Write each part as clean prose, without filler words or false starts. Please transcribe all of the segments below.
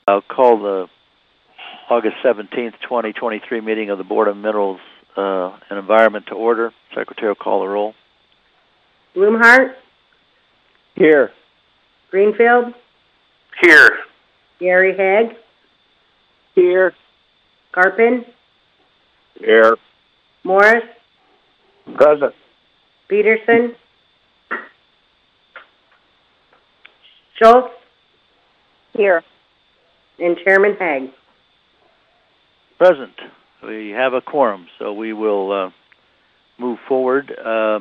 I'll call the August 17th, 2023 meeting of the Board of Minerals and Environment to order. Secretary will call the roll. Blumhart? Here. Greenfield? Here. Gary Haig? Here. Carpin? Here. Morris? Present. Peterson? Schultz? Here. And Chairman Haig. Present. We have a quorum, so we will move forward.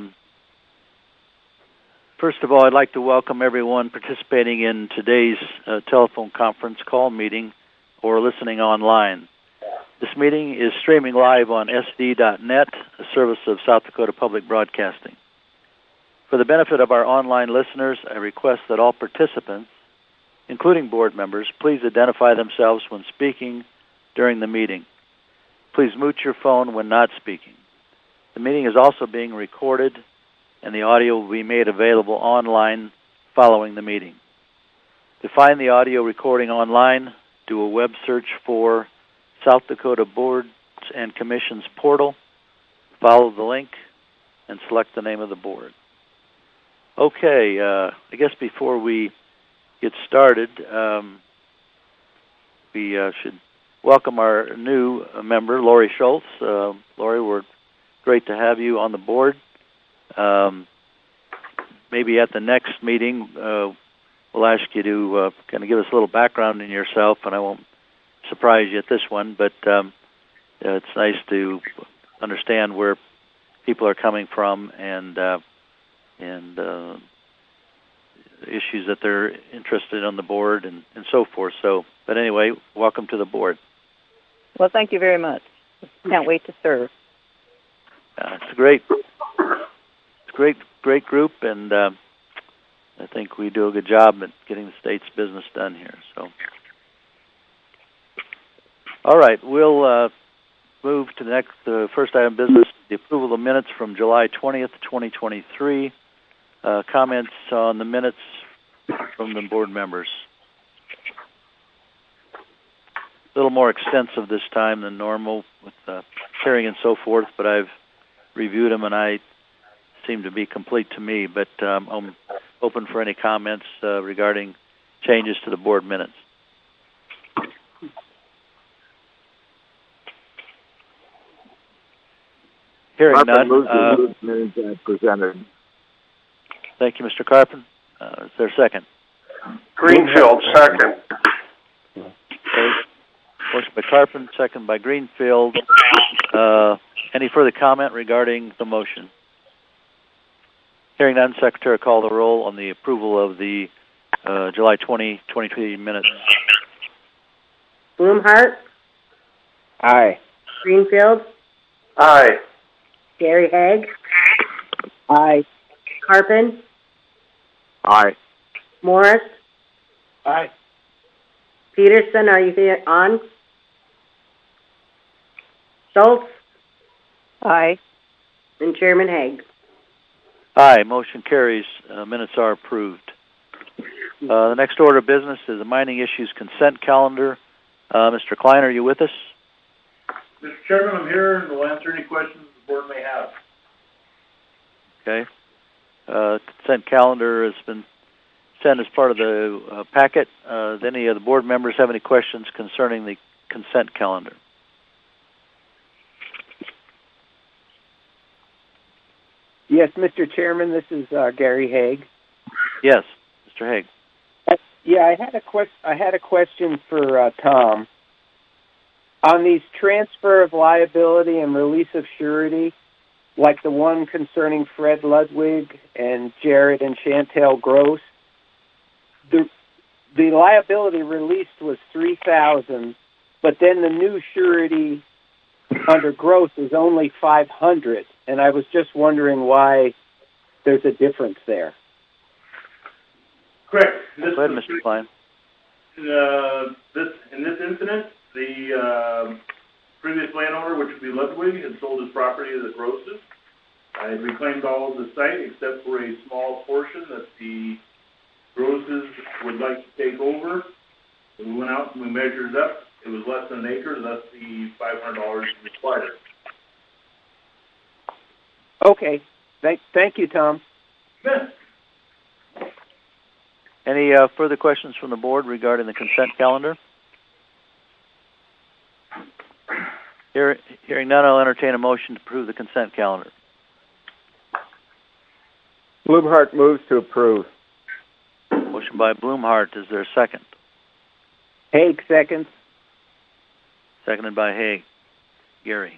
First of all, I'd like to welcome everyone participating in today's telephone conference call meeting or listening online. This meeting is streaming live on SD.net, a service of South Dakota Public Broadcasting. For the benefit of our online listeners, I request that all participants, including board members, please identify themselves when speaking during the meeting. Please mute your phone when not speaking. The meeting is also being recorded, and the audio will be made available online following the meeting. To find the audio recording online, do a web search for South Dakota Boards and Commissions portal, follow the link, and select the name of the board. Okay, I guess before we get started, we should welcome our new member, Lori Schultz. Lori, we're great to have you on the board. Maybe at the next meeting, we'll ask you to kind of give us a little background in yourself, and I won't surprise you at this one, but it's nice to understand where people are coming from and issues that they're interested in on the board and so forth. So, but anyway, welcome to the board. Well, thank you very much. Can't wait to serve. It's a great group, and I think we do a good job at getting the state's business done here. So, all right, we'll move to the next. The first item of business: the approval of minutes from July 20th, 2023. Comments on the minutes from the board members. A little more extensive this time than normal with hearing and so forth, but I've reviewed them and I seem to be complete to me. But I'm open for any comments regarding changes to the board minutes. Hearing none. Minutes as presented. Thank you, Mr. Carpin. Is there a second? Greenfield, second. Okay. Motion by Carpin, second by Greenfield. Any further comment regarding the motion? Hearing none, Secretary, call the roll on the approval of the July 2023 minutes. Blumhart? Aye. Greenfield? Aye. Gary Haig? Aye. Carpin? Aye. Morris? Aye. Peterson, are you on? Schultz? Aye. And Chairman Haig. Aye, motion carries. Minutes are approved. The next order of business is the mining issues consent calendar. Mr. Klein, are you with us? Mr. Chairman, I'm here and will answer any questions the board may have. Okay. Consent calendar has been sent as part of the packet. Does any of the board members have any questions concerning the consent calendar? Yes, Mr. Chairman, this is Gary Haig. Yes, Mr. Haig. Yeah, I had a question for Tom. On these transfer of liability and release of surety, like the one concerning Fred Ludwig and Jared and Chantel Gross, the liability released was $3,000, but then the new surety under Gross is only $500, and I was just wondering why there's a difference there. Correct. Go ahead, Mr. Klein. In this incident, the previous landowner, which would be Ludwig, had sold his property to the Grosses. I had reclaimed all of the site except for a small portion that the Grosses would like to take over. So we went out and we measured it up. It was less than an acre, thus the $500 required. Okay. Thank you, Tom. Any further questions from the board regarding the consent calendar? Hearing none, I'll entertain a motion to approve the consent calendar. Blumhardt moves to approve. Motion by Blumhardt. Is there a second? Haig, seconds. Seconded by Haig. Gary.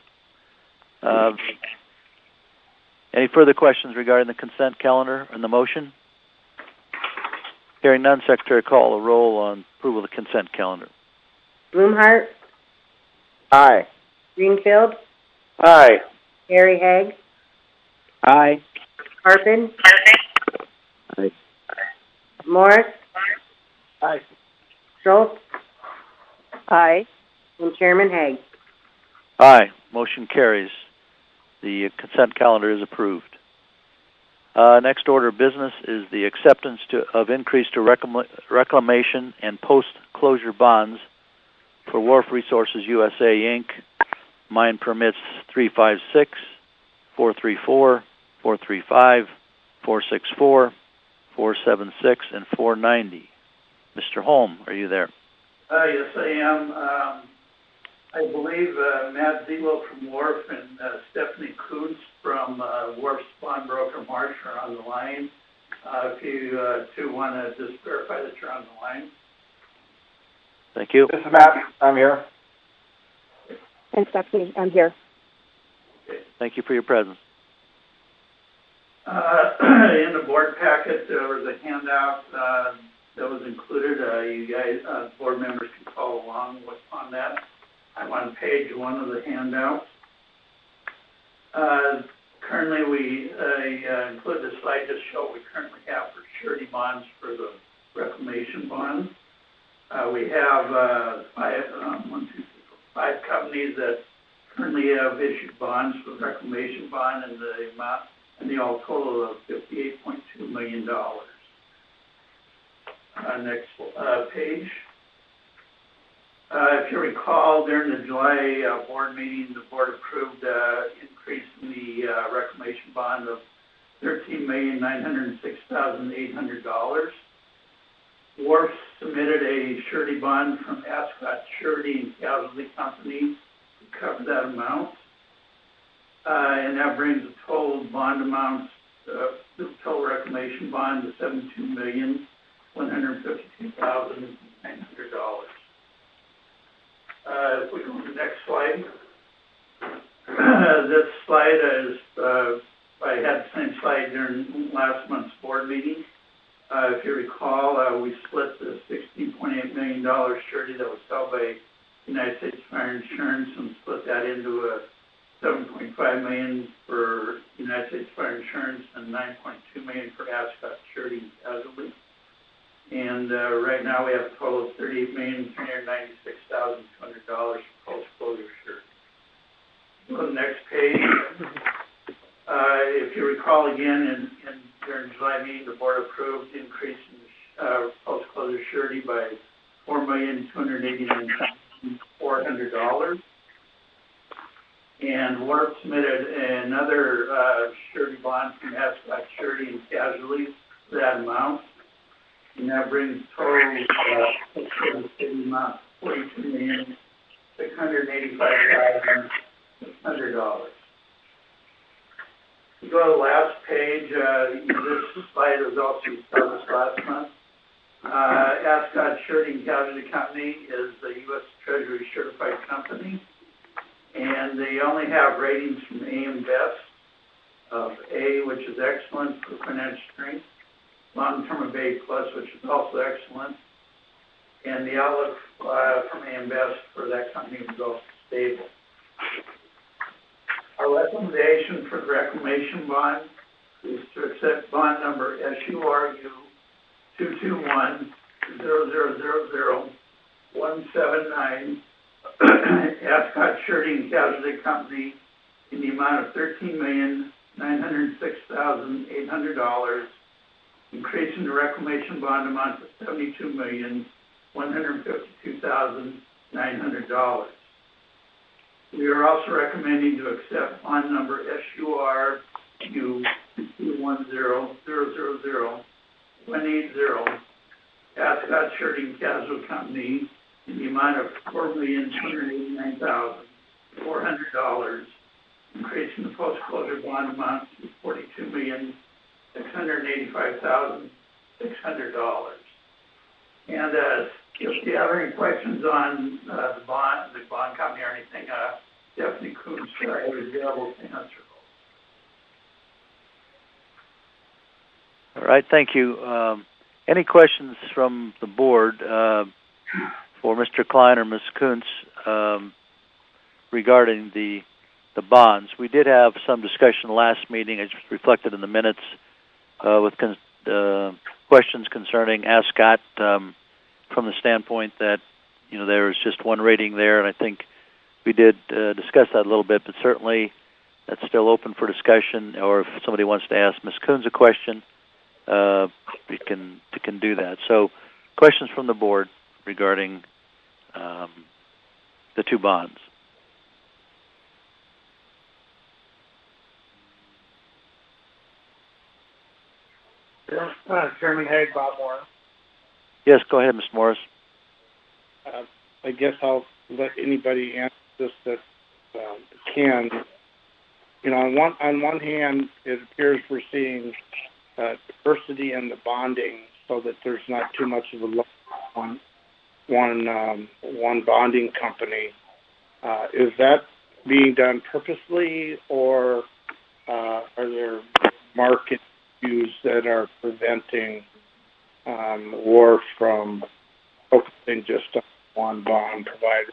Any further questions regarding the consent calendar and the motion? Hearing none, Secretary, call a roll on approval of the consent calendar. Blumhardt, Aye. Greenfield, Aye. Harry Hagg, Aye. Harpin, Aye. Morris, Aye. Schultz, Aye. and Chairman Hagg. Aye. Motion carries. The consent calendar is approved. Next order of business is the acceptance of increase to reclamation and post-closure bonds for Wharf Resources USA, Inc., mine permits 356, 434, 435, 464, 476, and 490. Mr. Holm, are you there? Yes, I am. I believe Matt Zelo from Wharf and Stephanie Kuntz from Wharf's bond broker Marsh are on the line. If you two want to just verify that you're on the line. Thank you. This is Matt. I'm here. And Stephanie, I'm here. Thank you for your presence. In the board packet, there was a handout that was included. You guys, board members, can follow along on that. I'm on page 1 of the handout. Currently, we include the slide just show what we currently have for surety bonds for the reclamation bonds. We have 5 companies that currently have issued bonds for the reclamation bond and the amount and the all total of $58.2 million. Next page. If you recall, during the July board meeting, the board approved increase in the reclamation bond of $13,906,800. Wharf submitted a surety bond from Ascot Surety and Casualty Company to cover that amount. And that brings the total bond amount, the total reclamation bond to $72,152,900. If we go to the next slide. This slide is, I had the same slide during last month's board meeting. If you recall, we split the $16.8 million surety that was held by United States Fire Insurance and split that into a $7.5 million for United States Fire Insurance and $9.2 million for Ascot Surety and Casualty. And right now we have a total of $38,396,200 for post-closure surety. Go to the next page. If you recall again, during July meeting, the board approved increasing post-closure surety by $4,289,400. And Wharf submitted another surety bond from Ascot Surety and Casualty for that amount. And that brings total amount $42,685,600. You go to the last page. This slide was also established last month. Ascot Surety and Casualty Company is a U.S. Treasury certified company, and they only have ratings from AM Best of A, which is excellent for financial strength, long-term of A+, which is also excellent, and the outlook from AM Best for that company was also stable. Our recommendation for the reclamation bond is to accept bond number SURU 221-0000-179 Ascot Surety and Casualty Company in the amount of $13,906,800, increasing the reclamation bond amount to $72,152,900. $152,900. We are also recommending to accept bond number SUR Q210000180 Ascot Surety and Casualty Company in the amount of $4,289,400, increasing the post-closure bond amount to $42,685,600. And if you have any questions on the bond company or anything, Stephanie Coons is available to answer those. All right, thank you. Any questions from the board for Mr. Klein or Ms. Kuntz regarding the bonds? We did have some discussion last meeting, as reflected in the minutes, with questions concerning Ascot from the standpoint that there is just one rating there, and I think we did discuss that a little bit, but certainly that's still open for discussion. Or if somebody wants to ask Ms. Kuntz a question, we can do that. So, questions from the board regarding the two bonds. Chairman Hague, Bob Morris. Yes, go ahead, Mr. Morris. I guess I'll let anybody answer this that can. On one hand, it appears we're seeing diversity in the bonding, so that there's not too much of a load on one bonding company. Is that being done purposely, or are there market issues that are preventing WARF from focusing just on one bond provider?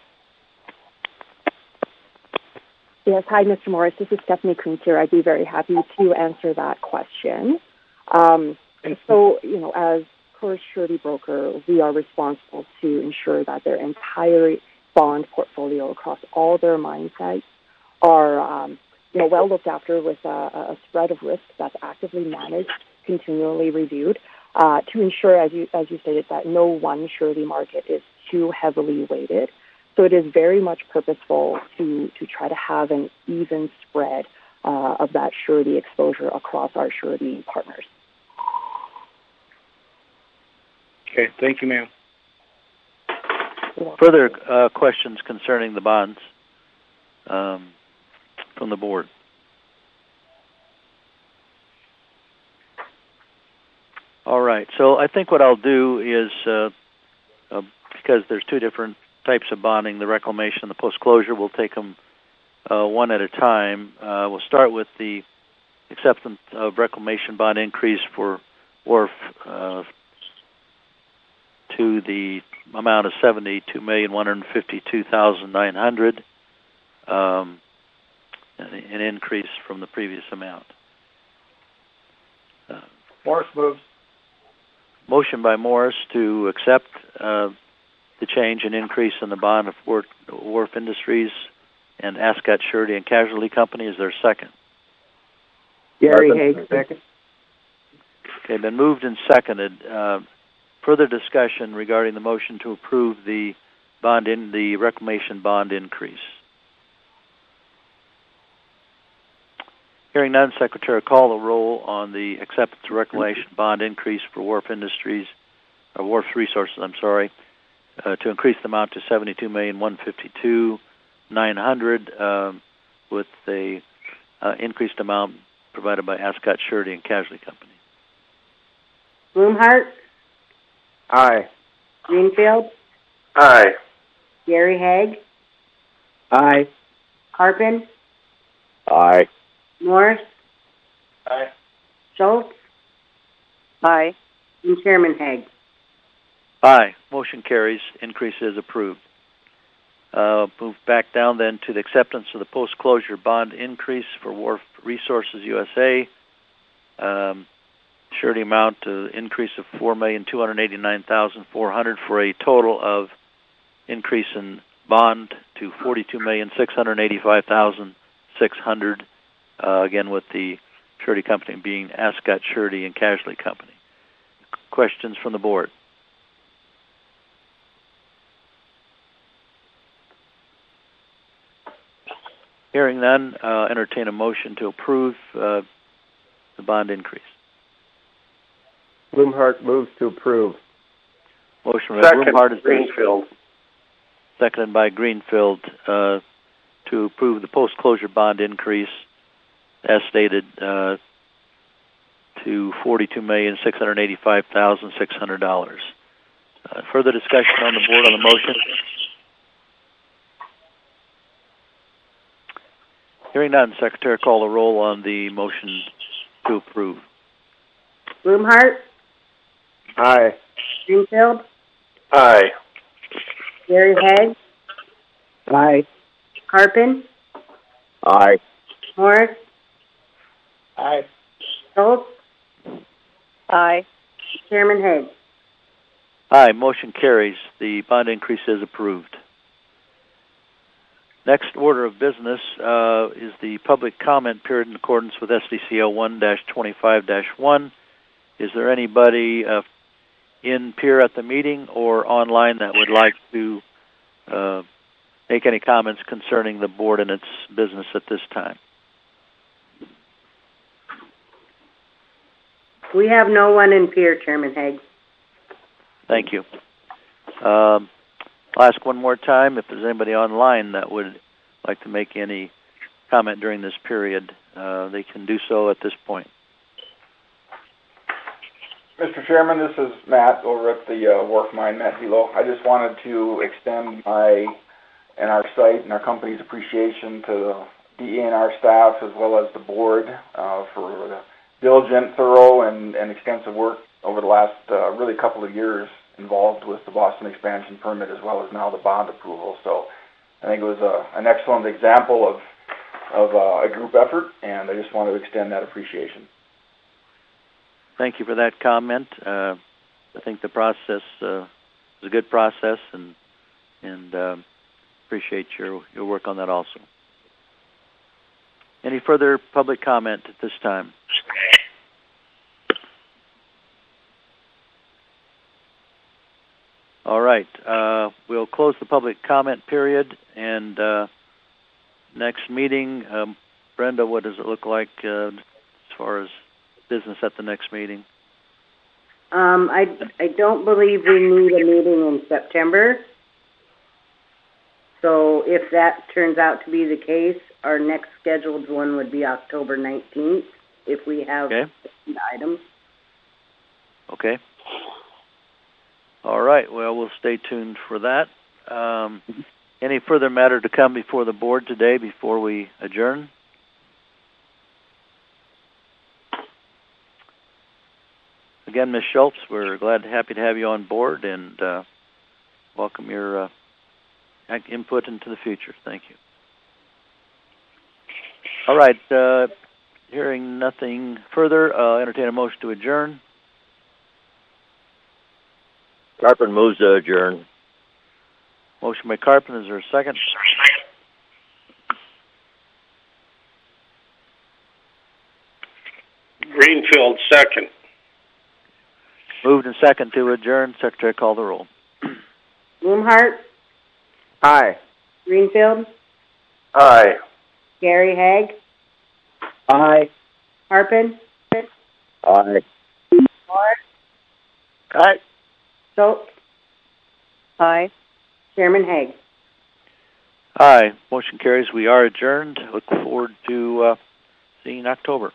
Yes, hi, Mr. Morris. This is Stephanie Kuntz here. I'd be very happy to answer that question. So, as Coors Surety Broker, we are responsible to ensure that their entire bond portfolio across all their mine sites are, well looked after with a spread of risk that's actively managed, continually reviewed, to ensure, as you stated, that no one surety market is too heavily weighted. So it is very much purposeful to try to have an even spread of that surety exposure across our surety partners. Okay, thank you, ma'am. Further questions concerning the bonds from the board? All right, so I think what I'll do is, because there's two different types of bonding, the reclamation and the post-closure, we'll take them one at a time. We'll start with the acceptance of reclamation bond increase for WARF to the amount of $72,152,900, an increase from the previous amount. Morris moves. Motion by Morris to accept the change and increase in the bond of WARF Industries and Ascot Surety and Casualty Company. Is there a second? Gary Hague, second. Okay, been moved and seconded. Further discussion regarding the motion to approve the the reclamation bond increase. Hearing none, Secretary, call the roll on the acceptance of reclamation bond increase for WARF Industries, or WARF Resources, to increase the amount to $72,152,900 with the increased amount provided by Ascot Surety and Casualty Company. Blumhart, Aye. Greenfield, Aye. Gary Hague, Aye. Harpin, Aye. Morris, Aye. Schultz, Aye. and Chairman Hague. Aye. Motion carries. Increase is approved. Move back down then to the acceptance of the post-closure bond increase for WARF Resources USA. Surety amount increase of $4,289,400 for a total of increase in bond to $42,685,600. Again, with the surety company being Ascot Surety and Casualty Company. Questions from the board? Hearing none, entertain a motion to approve the bond increase. Blumhardt moves to approve. Motion by Second, Blumhardt is Greenfield. seconded by Greenfield to approve the post-closure bond increase as stated to $42,685,600. Further discussion on the board on the motion? Hearing none, Secretary, call the roll on the motion to approve. Blumhardt, Aye. Greenfield, Aye. Gary Hegg, Aye. Carpin, Aye. Morris, Aye. Schultz, Aye. Chairman Hegg. Aye, motion carries. The bond increase is approved. Next order of business is the public comment period in accordance with SDCL 1-25-1. Is there anybody in peer at the meeting or online that would like to make any comments concerning the board and its business at this time? We have no one in peer, Chairman Hegg. Thank you. I'll ask one more time if there's anybody online that would like to make any comment during this period. They can do so at this point. Mr. Chairman, this is Matt over at the Wharf Mine, Matt Hilo. I just wanted to extend my and our site and our company's appreciation to the DENR staff as well as the board for the diligent, thorough, and extensive work over the last really couple of years involved with the Boston expansion permit as well as now the bond approval. So I think it was an excellent example of a group effort, and I just wanted to extend that appreciation. Thank you for that comment. I think the process is a good process, and appreciate your work on that also. Any further public comment at this time? All right. We'll close the public comment period, and next meeting, Brenda, what does it look like as far as business at the next meeting? I don't believe we need a meeting in September. So if that turns out to be the case, our next scheduled one would be October 19th if we have items. Okay. All right. Well, we'll stay tuned for that. Any further matter to come before the board today before we adjourn? Again, Ms. Schultz, we're happy to have you on board and welcome your input into the future. Thank you. All right. Hearing nothing further, entertain a motion to adjourn. Carpin moves to adjourn. Motion by Carpin. Is there a second? Greenfield, second. Moved and second to adjourn. Secretary, call the roll. Blumhardt, Aye. Greenfield, Aye. Gary Hegg, Aye. Harpin, Aye. Morris, Aye. Schultz, Aye. Chairman Hegg. Aye. Motion carries. We are adjourned. Look forward to seeing you in October.